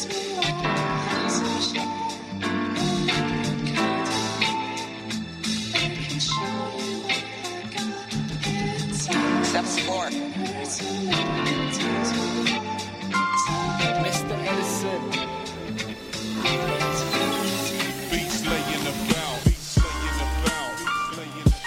Step sport. Mr. Edison. Beats laying about. Beats laying about. Beats laying about.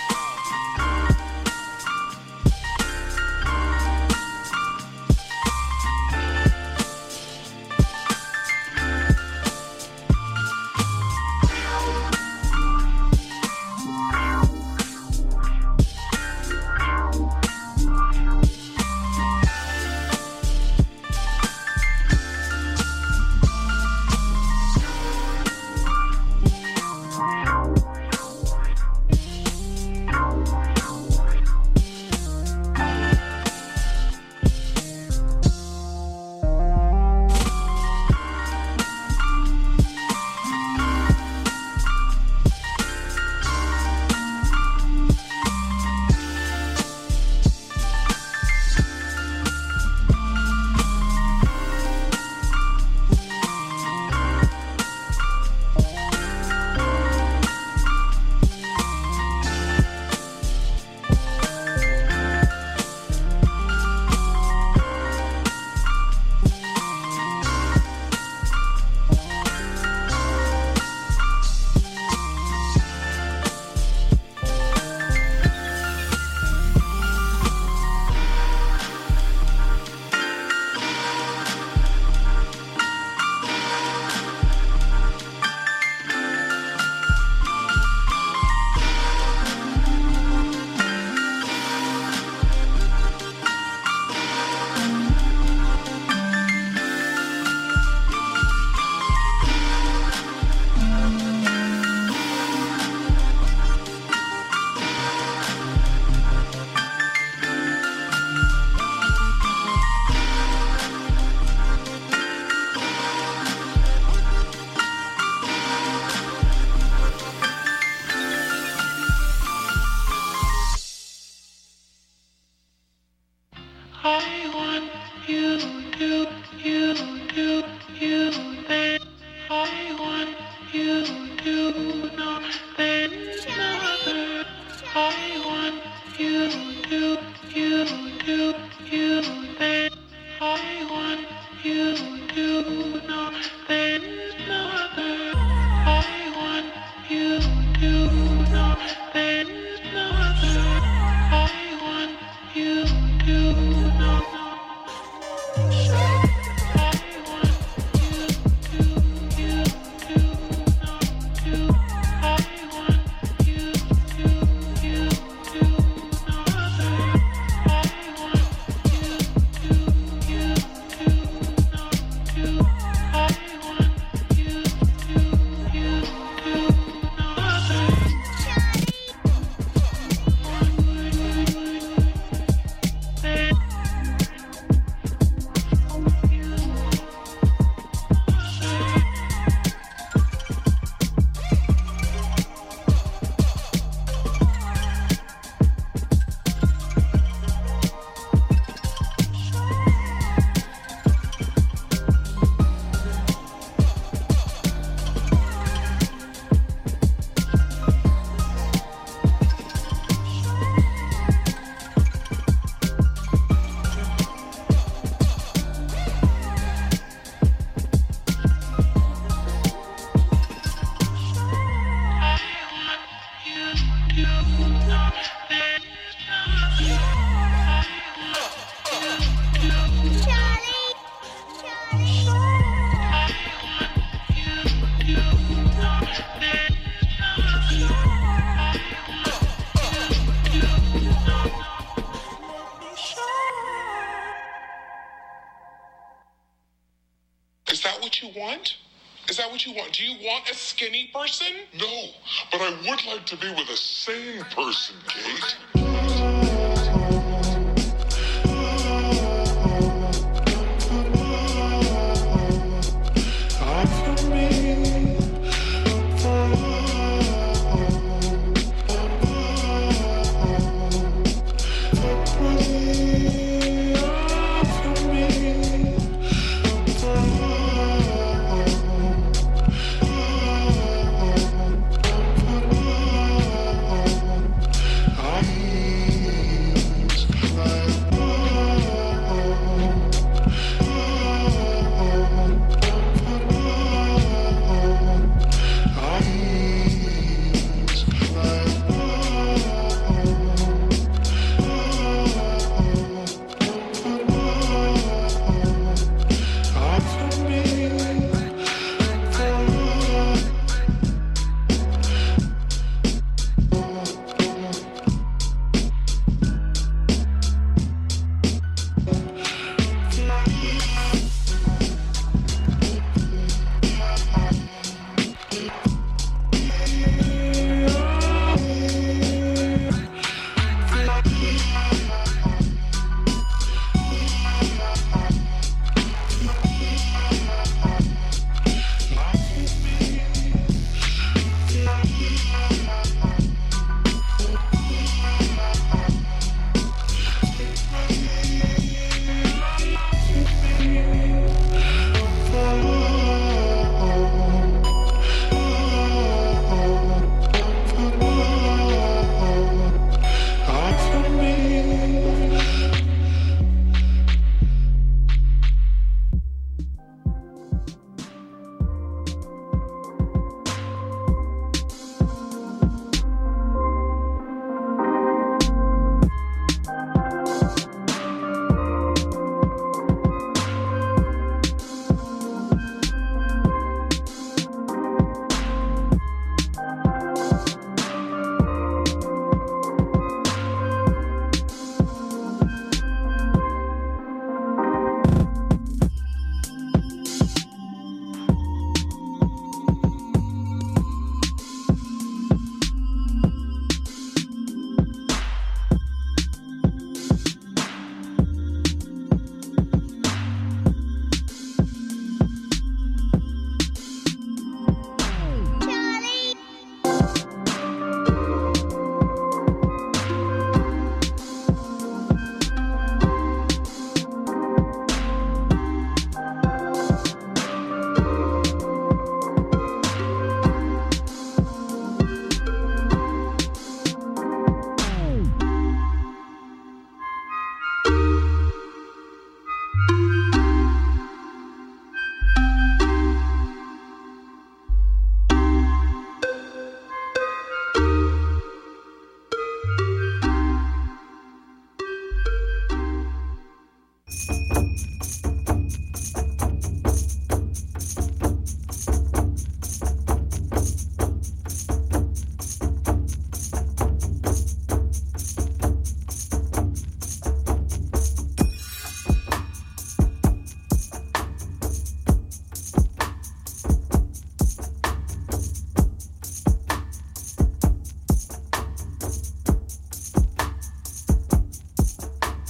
Is that what you want? Is that what you want? Do you want a skinny person? No, but I would like to be with a sane person, Kate.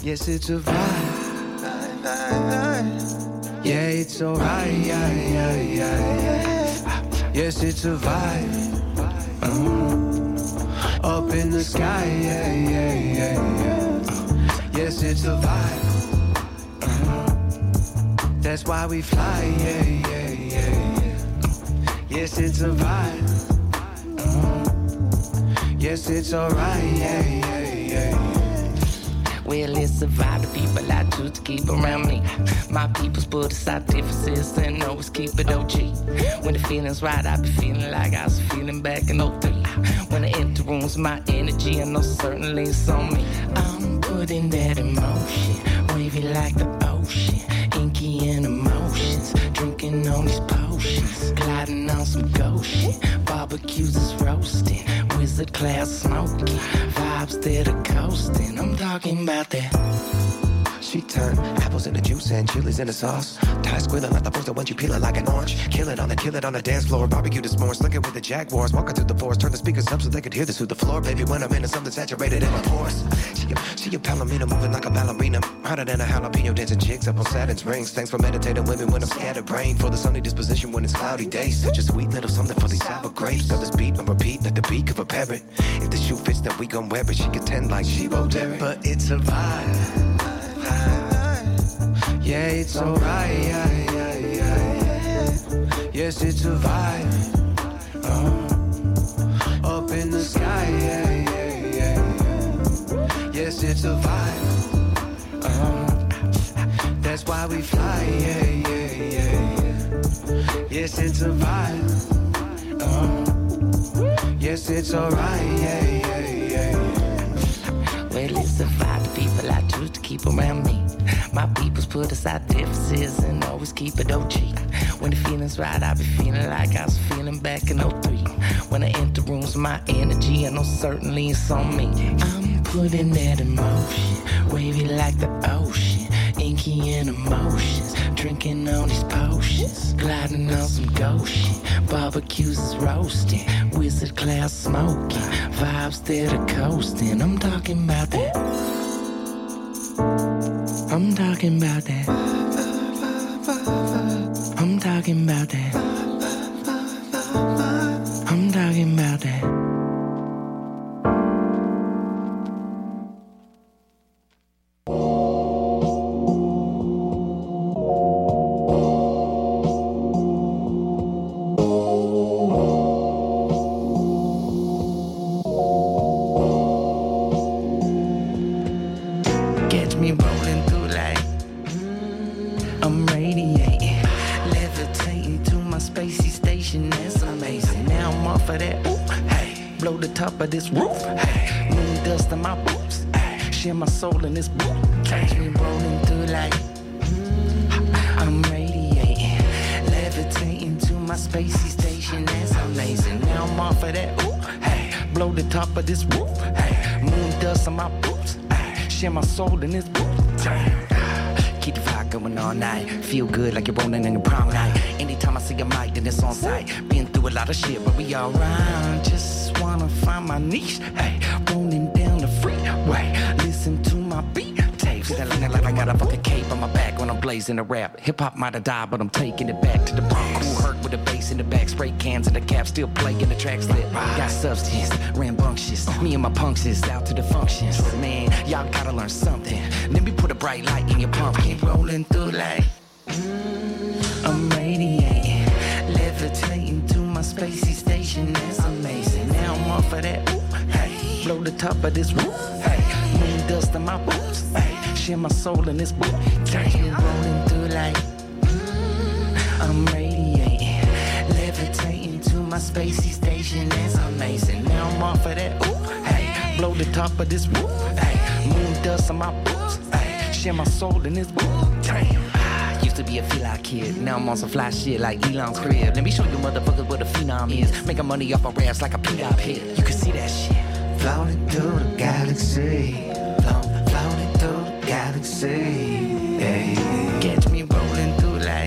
Yes, it's a vibe. Yeah, it's alright. Yes, it's a vibe. Up in the sky. Yes, it's a vibe. That's why we fly. Yes, it's a vibe. Yes, it's alright. Well, it's a vibe, the people I choose to keep around me. My people's put aside differences and always keep it OG. When the feeling's right, I be feeling like I was feeling back in 03. When I enter rooms, my energy, I know certainly it's on me. I'm putting that in motion, wavy like the ocean, inky in emotions, drinking on these potions, gliding on some ghost shit, barbecues is roasting, wizard class smoking, vibes that are coasting. I'm talking about that. She turned apples into juice and chilies in the sauce. Tie squealing like the first one, you peeling like an orange. Kill it on the dance floor. Barbecue this morning, slicking with the Jaguars. Walking through the forest, turn the speakers up so they could hear this through the floor. Baby, when I'm into something saturated in my pores. She a palomino moving like a ballerina. Hotter than a jalapeno, dancing jigs up on Saturn's rings. Thanks for meditating with me when I'm scattered brain. For the sunny disposition when it's cloudy days. Such a sweet little something for these sour grapes. Got this beat and repeat like the beak of a parrot. If the shoe fits, then we gon' wear it. She can tend like she wrote Derek. But it's a vibe. Yeah, it's alright. Yes, it's a vibe. Up in the sky. Yes, it's a vibe. That's why we fly. Yes, it's a vibe. Yes, it's alright. Well, it's a vibe, the people I choose to keep around me. My people's put aside differences and always keep it OG. When the feeling's right, I be feeling like I was feeling back in 03. When I enter rooms, my energy, I know certainly it's on me. I'm putting that in motion, wavy like the ocean, inky in emotions, drinking on these potions, gliding on some ghost shit, barbecues is roasting, wizard class smoking, vibes that are coasting. I'm talking about that. I'm talking about that. I'm talking about that. I'm talking about that. Catch me rolling through like I'm radiating, levitating to my spacey station. That's amazing. Now I'm off of that. Ooh, hey, blow the top of this roof. Hey, moon dust on my boots. Hey, share my soul in this boot. Catch me rolling through like I'm radiating, levitating to my spacey station. That's amazing. Now I'm off of that. Ooh, hey, blow the top of this roof. Hey, moon dust on my boots. Share my soul in this book. Keep the fire going all night. Feel good like you're rolling in the prom night. Anytime I see a mic, then it's on sight. Been through a lot of shit, but we alright. Just wanna find my niche. Hey, rolling down the freeway. Listen to my beat tapes. Feeling like I got a fucking cape on my back when I'm blazing the rap. Hip hop might have died, but I'm taking it back to the Bronx. Who hurt with the bass in the back, spray cans in the cap, still playing the tracks lit. Got substance, rambunctious. Me and my punks is out to the functions. Man, y'all gotta learn something. Let me put a bright light in your pumpkin. Rolling through like I'm radiating, levitating to my spacey station. That's amazing. Now I'm off of that. Ooh, hey, blow the top of this roof. Hey, moon dust on my boots. Hey, share my soul in this boot. Catch me rolling through like I'm radiating, levitating to my spacey station. That's amazing. Now I'm off of that. Ooh, hey, blow the top of this roof. Hey, moon dust on my boots. Hey, share my soul in this boot. Used to be a feel-out kid, now I'm on some fly shit like Elon's crib. Let me show you motherfuckers what a phenom is. Making money off of raps like a P-Dop hit. You can see that shit. Floating through the galaxy. Floating through the galaxy. Hey. Catch me rolling through like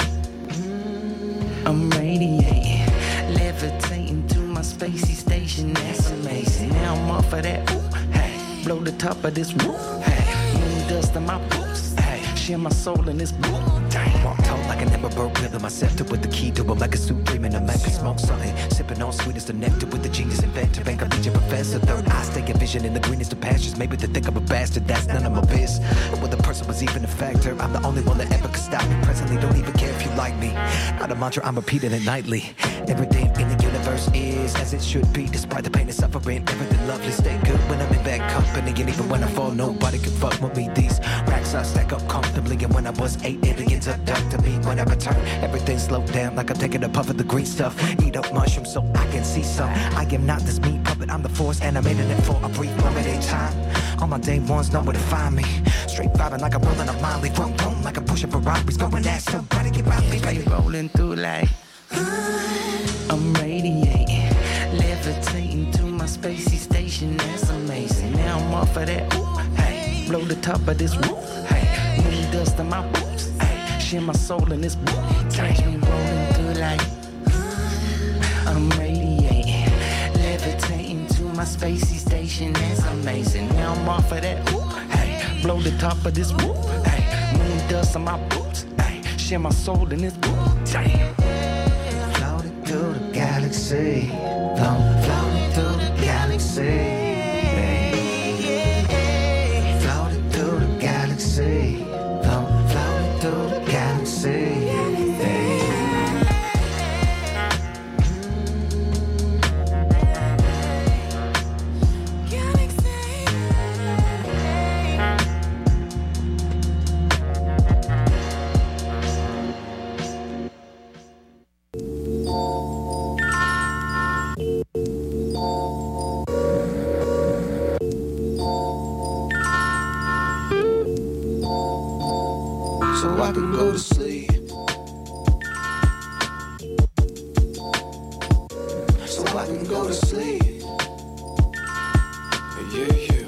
I'm radiating, levitating to my spacey station. That's amazing. Now I'm off of that. Ooh, hey, blow the top of this roof. Hey, moon dust in my boots. Hey, share my soul in this book. Walk tall like an ember bird, wielding my scepter with the key to a mega suit, dreaming of mega smoke something. Sipping on sweet as the nectar with the genius inventor. Bank of teacher professor, third eye, stay a vision in the greenest of pastures. Maybe the thick of a bastard, that's none of my biz. But whether the person was even a factor, I'm the only one that ever could stop me. Presently, don't even care if you like me. Not a mantra, I'm repeating it nightly. Everything in the universe is as it should be. Despite the pain and suffering, everything lovely. Stay good when I'm in bad company. And even when I fall, nobody can fuck with me. These racks I stack up comfortably. And when I was 8, aliens abducted me. When I return, everything slowed down like I'm taking a puff of the green stuff. Eat up mushrooms so I can see some. I am not this meat puppet, I'm the force animated it for a brief moment in time. All my day ones know where to find me. Straight vibing like I'm rolling a Molly. Vroom, vroom, like I'm pushing Ferraris. Going at somebody, get by me, baby. Rolling through like I'm radiating, levitating to my spacey station. That's amazing. Now I'm off of that. Ooh, hey, blow the top of this roof. Hey, moon dust in my boots. Hey, share my soul in this book. Catch me rolling through like I'm radiating, levitating to my spacey station. That's amazing. Now I'm off of that. Ooh, hey, blow the top of this roof. Hey, moon dust in my boots. Hey, share my soul in this book. Damn. Through the galaxy, floating through the galaxy, floating through the galaxy, floating through the galaxy. So I can go to sleep. So I can go to sleep. Yeah.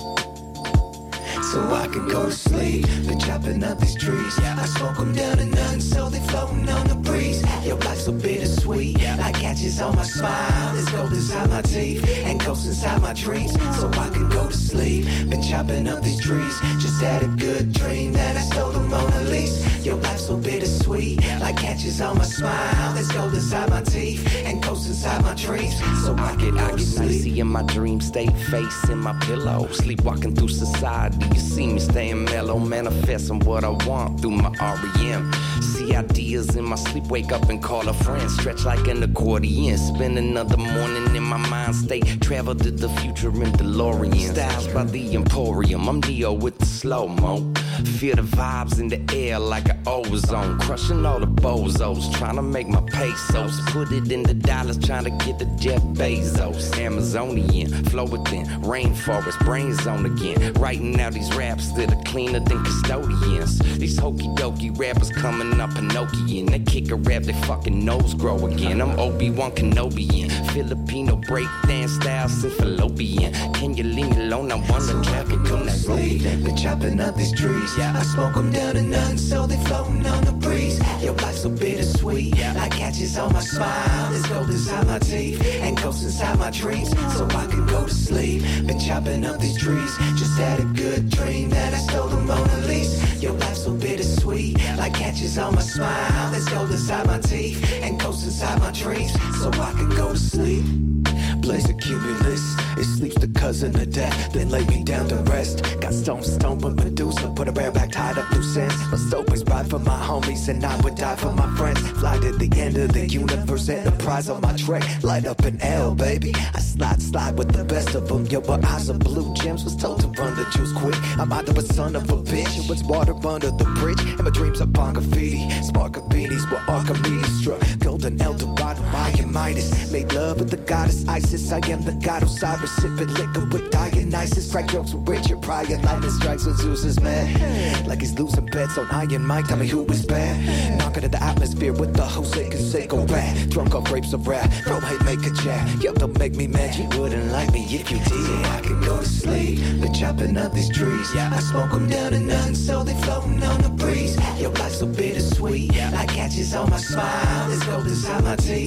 So I can go to sleep. Been chopping up these trees. I smoke them down to none, so they floating on the breeze. Your life's so bittersweet. Like catches on my smile. There's gold inside my teeth and ghosts inside my dreams. So I can go to sleep. Been chopping up these trees. Just had a good dream that I stole the Mona Lisa. Your life's so bittersweet. Like catches on my smile. There's gold inside my teeth and ghosts inside my dreams. So I can go to sleep. Icy in my dream state, face in my pillow. Sleepwalking through society. You see me staying mellow, manifesting what I want through my REM. See ideas in my sleep, wake up and call a friend. Stretch like an accordion, spend another morning in my mind state. Travel to the future in DeLorean. Styles by the Emporium, I'm Neo with the slow-mo. Feel the vibes in the air like an ozone. Crushing all the bozos, trying to make my pesos. Put it in the dollars, trying to get the Jeff Bezos. Amazonian, flow within, rainforest, brain zone again. Writing out these raps that are cleaner than custodians. These hokey dokey rappers coming up Pinocchian. They kick a rap, they fucking nose grow again. I'm Obi-Wan Kenobian, Filipino breakdance style Synthilopian. Can you leave me alone? I wanna travel to Nairobi. Been chopping up these trees. I smoke them down to none, so they floating on the breeze. Your life's so bittersweet. Like catches on my smile. There's gold inside my teeth and ghosts inside my dreams. So I can go to sleep. Been chopping up these trees. Just had a good dream that I stole the Mona Lisa. Your life's so bittersweet. Like catches on my smile. There's gold inside my teeth and ghosts inside my dreams. So I can go to sleep. Blaze a cumulus, it sleeps the cousin of death, then lay me down to rest. Got stone but Medusa, put a bareback tied up loose ends. Must always ride for my homies and I would die for my friends. Fly to the end of the universe, Enterprise on my trek. Light up an L, baby, I slide with the best of them. Yo, my eyes are blue gems, was told to run the juice quick. I'm out of a son of a bitch, it was water under the bridge. And my dreams are on graffiti, spark of beanies where Archimedes struck. Golden Eldorado, Mayan Midas, made love with the goddess Isis. I am the god Osiris, sipping liquor with Dionysus. Crack jokes with Richard Pryor, lightning strikes when Zeus is mad. Like he's losing bets on Iron Mike, tell me who is bad. Knocking at the atmosphere with the Jose Canseco rat. Drunk off grapes of wrath, bro hate make a chat. Yo, don't make me mad, you wouldn't like me if you did. So I can go to sleep, been chopping up these trees. I smoke them down to none, so they floating on the breeze. Your life's so bittersweet, like catches on my smile. There's gold inside my teeth and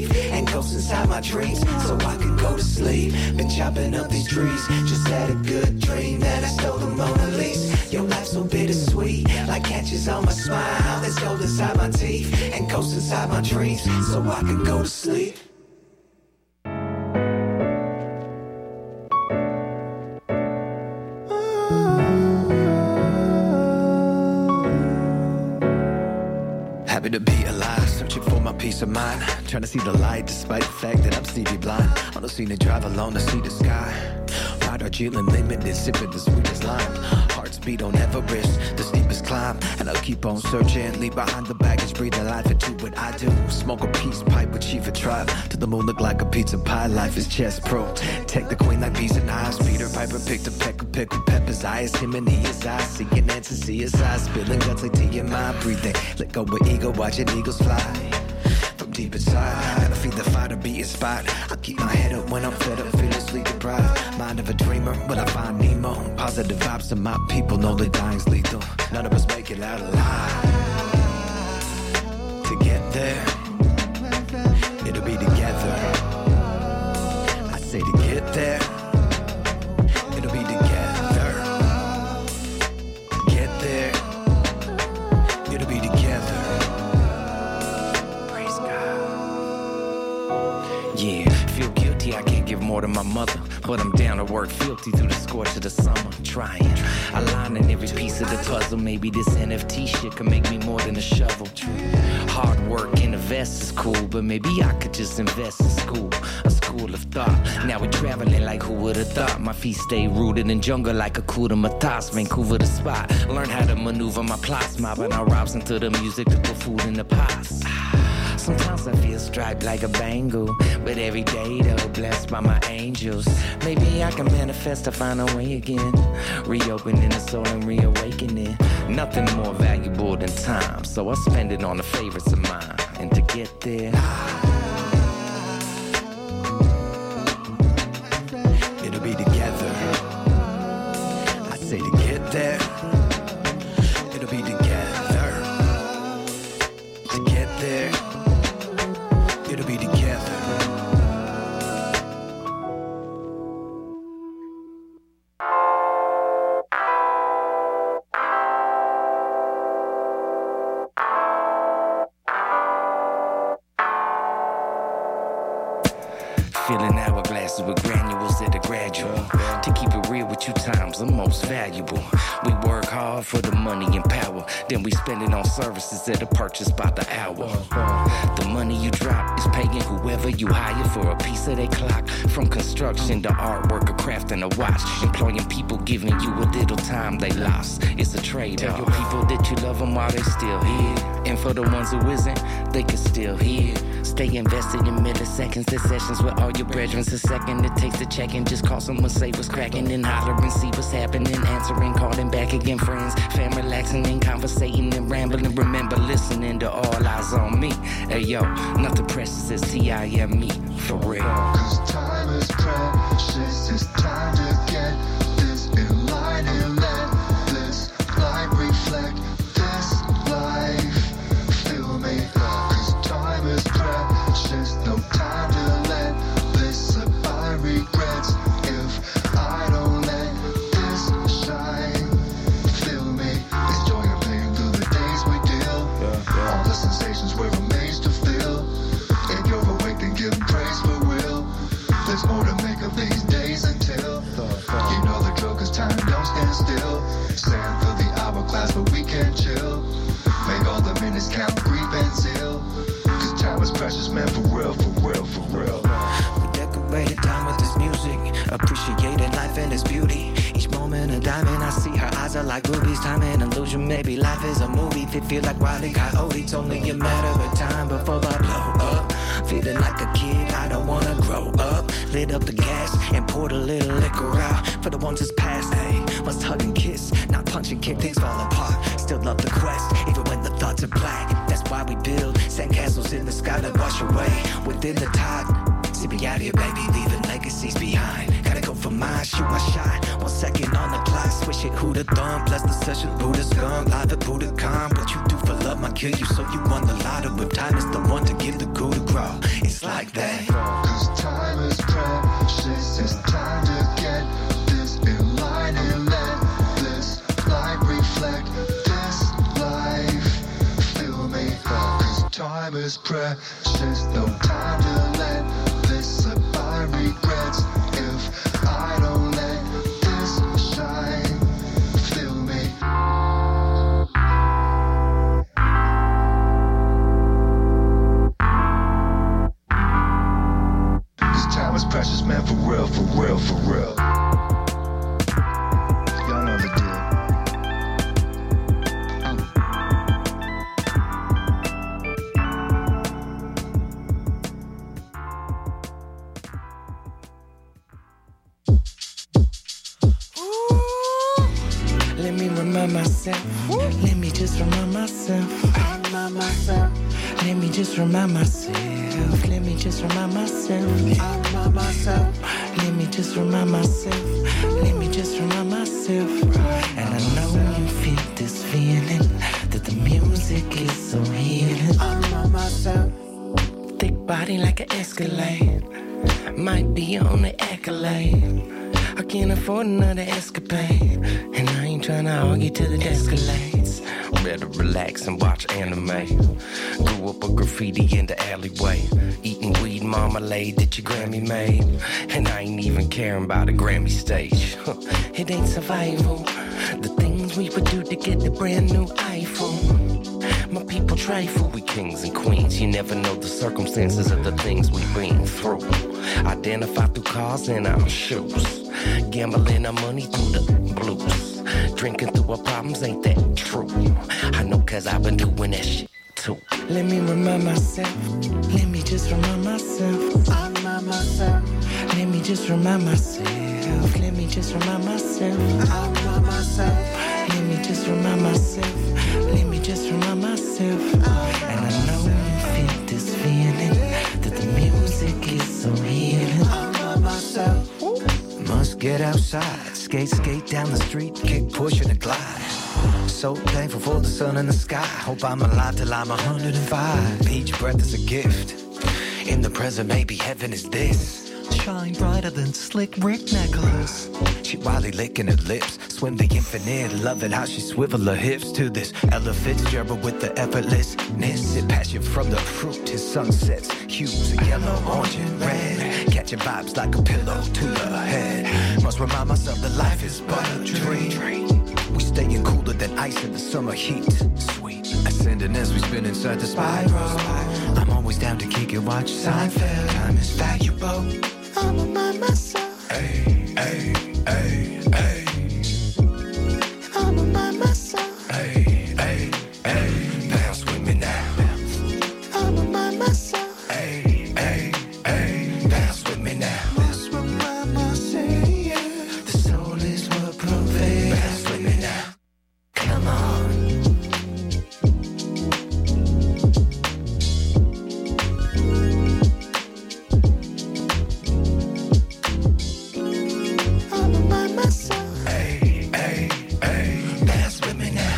and ghost inside my dreams so I can go to sleep. Been chopping up these trees, just had a good dream that I stole the Mona Lisa. Your life so bittersweet, like catches on my smile. There's gold inside my teeth and ghosts inside my dreams so I can go to sleep. Happy to be alive, searching for my peace of mind. Trying to see the light despite the fact that I'm Stevie blind. On the scene to drive alone to see the sky. Ride our Jilin limited, sipping the sweetest lime. Hearts beat on Everest, the steepest climb. And I'll keep on searching, leave behind the baggage, breathing life into what I do. Smoke a peace pipe with Chief of Tribe. To the moon look like a pizza pie, life is chess pro. Take the queen like peas and eyes. Peter Piper picked a peck of pickle peppers. Eyes him and he is I. Seeing answers, see his eyes. Spilling guts like tea in my breathing. Let go with ego, watching eagles fly. From deep inside, gotta feed the fire to be inspired. I keep my head up when I'm fed up, feeling sleep deprived. Mind of a dreamer, but I find Nemo. Positive vibes to my people, know the dying's lethal. None of us make it out alive. To get there, it'll be together. I say to get there, it'll be together. Get there, it'll be together. Praise God. Yeah, feel guilty, I can't give more to my mother. But I'm down to work filthy through the scorch of the summer. Trying, aligning every piece of the puzzle. Maybe this NFT shit can make me more than a shovel. Hard work in a vest is cool, but maybe I could just invest in school. A school of thought. Now we're traveling like who would've thought. My feet stay rooted in jungle like a Kuta Matas. Vancouver the spot. Learn how to maneuver my plots. Mobbing our robs into the music to put food in the pots. Sometimes I feel striped like a bangle, but every day though, blessed by my angels. Maybe I can manifest to find a way again, reopening the soul and reawakening. Nothing more valuable than time, so I spend it on the favorites of mine. And to get there, it'll be together. I say to get there, it'll be together. To get there, it'll be together. filling hourglasses with granules that are gradual. To keep it real with you, time's the most valuable. We work hard for the money and power, then we spend it on services that are purchased by the hour. The money you drop is paying whoever you hire for a piece of their clock. From construction to artwork or crafting a watch, employing people, giving you a little time they lost. It's a trade-off. Tell your people that you love them while they still here, and for the ones who isn't, they can still hear. Stay invested in milliseconds, the sessions with all your brethren. A second it takes to check in, just call someone, say what's cracking, and holler and see what's happening. Answering, calling back again, friends, fam, relaxing and conversating and rambling. Remember listening to All Eyes on Me. Hey yo, nothing precious as T.I.M.E. for real. Cause time is precious, it's time to get this in line and let this light reflect this life. Feel me? Cause time is precious, no time to let this slip by regrets. If I don't let this shine, feel me? It's joy and pain through the days we deal. All the sensations we're amazed to feel. If you're awake, then give praise for real. There's more to make of these days until you know the drill, cause time don't stand still. Sand through the hourglass, but we can't chill. Make all the minutes count, grief and zeal. Cause time is precious, man, for real, for real, for real. We decorated time with this music, appreciating life and its beauty. Each moment a diamond, I see her eyes are like rubies. Time an illusion, maybe life is a movie. They feel like Wile E. Coyote, it's only a matter of time before I blow up. Feeling like a kid, I don't wanna grow up. Lit up the gas and poured a little liquor out for the ones that's past. Hey, must hug and kiss, not punch and kick, things fall apart. Still love the quest, even when the thoughts are black. That's why we build sandcastles in the sky that wash away within the tide. Sipping out here, baby, leaving legacies behind. Gotta go for mine, shoot my shot. 1 second on the clock, switch it, who the thumb. Plus the session, Buddha's gone, live at Budokan. What you do for love might kill you, so you won the lotto. If time is the one to give the coup de grace, it's like that. Cause time is precious, it's time to get this in line and let this light reflect this life. Feel me? Cause time is precious, no time to let this slip by regrets. If I don't let this shine, feel me? Cause time is precious, man, for real, for real, for real. Y'all know the deal. Let me remind myself. Let me just remind myself. Remind myself. Let me just remind myself. Let me just remind myself. Remind myself. Let me just remind myself. Let me just remind myself. And I know you feel this feeling that the music is so healing. I remind myself. Thick body like an Escalade. Might be on the accolade. I can't afford another escapade. And I ain't tryna argue till it escalates. Better relax and watch anime. Grew up a graffiti in the alleyway. Eating weed marmalade that your Grammy made. And I ain't even caring about a Grammy stage. It ain't survival. The things we would do to get the brand new iPhone. My people trifle, we kings and queens. You never know the circumstances of the things we've been through. Identify through cars and our shoes. Gambling our money through the blues. Drinking through our problems, ain't that true? I know cause I've been doing that shit too. Let me remind myself. Let me just remind myself. I remind myself. Let me just remind myself. Let me just remind myself. I remind myself. Let me just remind myself. Let me just remind myself. And I know you feel this feeling that the music is so healing. I remind myself. Must get outside, skate down the street, kick, push, and a glide. So thankful for the sun in the sky. Hope I'm alive till I'm 105. Each breath is a gift. In the present, maybe heaven is this. Shine brighter than slick Rick necklace. She wildly licking her lips, swim the infinite, loving how she swivel her hips to this Ella Fitzgerald with the effortlessness. It passion from the fruit to sunsets, hues of yellow, orange, and red. Catching vibes like a pillow to the head. Must remind myself that life is but a dream. We staying cooler than ice in the summer heat. Sweet, ascending as we spin inside the spiral. I'm always down to kick it, watch Seinfeld. Time is valuable. I'll remind myself. Hey, hey, hey, hey. I'll remind myself. Hey, hey, hey. Bounce with me now. I'll remind myself. Hey, hey, hey. Bounce with me now. Let's remind myself. The soul is what prevails. Bounce with me now. Come on. I'll remind myself. Hey, hey, hey. Bounce with me now.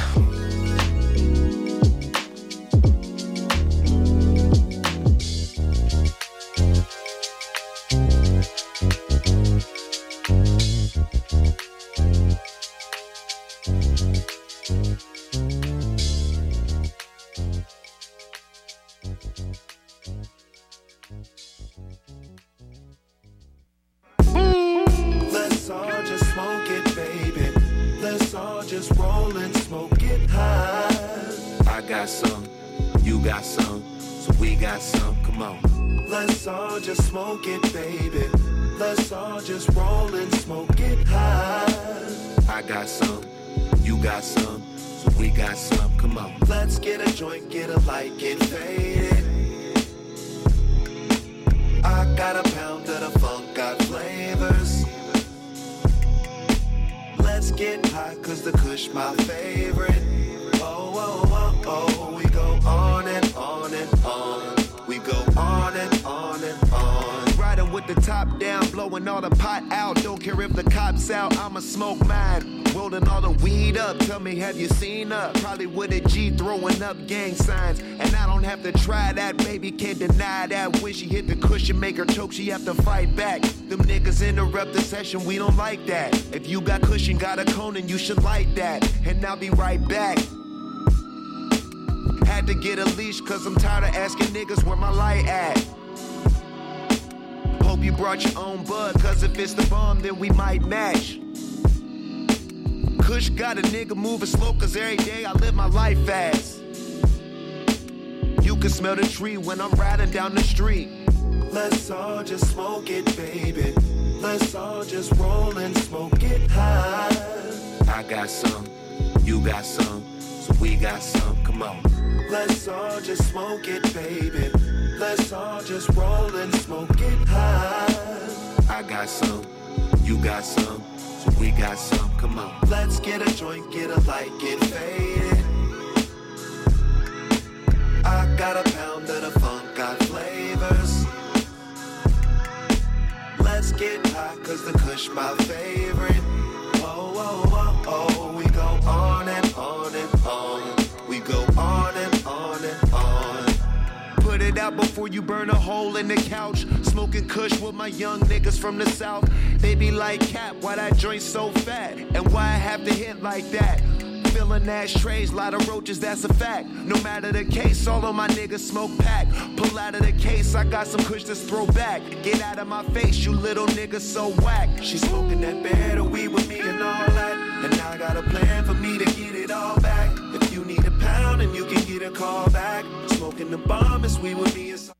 Let's all just smoke it, baby. Let's all just roll and smoke it high. I got some, you got some, so we got some, come on. Let's all just smoke it, baby. Let's all just roll and smoke it high. I got some, you got some, so we got some, come on. Let's get a joint, get a light, get faded. I got a pound of the funk, got flavors. Let's get high, cause the kush my favorite. Oh, oh, oh, oh, we go on and on and on. We go on and on and on. Riding with with the top down, blowing all the pot out. Don't care if the cops out, I'ma smoke mine. Rolling all the weed up, tell me have you seen her? Probably with a G throwing up gang signs. And I don't have to try that, baby, can't deny that. When she hit the cushion, make her choke, she have to fight back. Them niggas interrupt the session, we don't like that. If you got cushion, got a cone, and you should like that. And I'll be right back. Had to get a leash, cause I'm tired of asking niggas where my light at. Hope you brought your own bud, cause if it's the bomb, then we might match. Kush got a nigga moving slow, cause every day I live my life fast. You can smell the tree when I'm riding down the street. Let's all just smoke it, baby. Let's all just roll and smoke it high. I got some, you got some, so we got some, come on. Let's all just smoke it, baby. Let's all just roll and smoke it high. I got some, you got some, so we got some, come on. Let's get a joint, get a light, get faded. I got a pound of the funk, got flavors. Let's get high, cause the Kush my favorite. Oh, oh, oh, oh, we go on and on and on. We go on and on and on. Put it out before you burn a hole in the couch. Smoking Kush with my young niggas from the south. They be like, Cap, why that joint so fat? And why I have to hit like that? Filling ashtrays, lot of roaches, that's a fact. No matter the case, all of my niggas smoke pack. Pull out of the case, I got some Kush to throw back. Get out of my face, you little niggas so whack. She smoking that better weed with me and all that. And I got a plan for me to get it all back. If you need a pound and you can get a call back. Smoking the bomb is sweet with me, it's